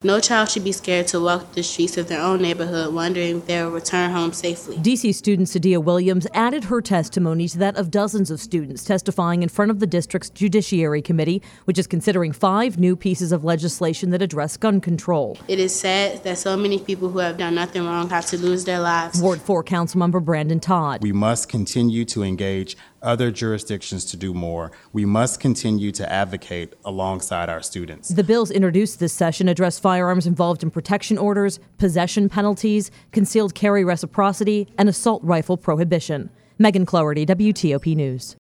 No child should be scared to walk the streets of their own neighborhood, wondering if they'll return home safely. D.C. student Sadia Williams added her testimony to that of dozens of students testifying in front of the district's Judiciary Committee, which is considering 5 new pieces of legislation that address gun control. It is sad that so many people who have done nothing wrong have to lose their lives. Ward 4 Councilmember Brandon Todd. We must continue to engage other jurisdictions to do more. We must continue to advocate alongside our students. The bills introduced this session address firearms involved in protection orders, possession penalties, concealed carry reciprocity, and assault rifle prohibition. Megan Cloherty, WTOP News.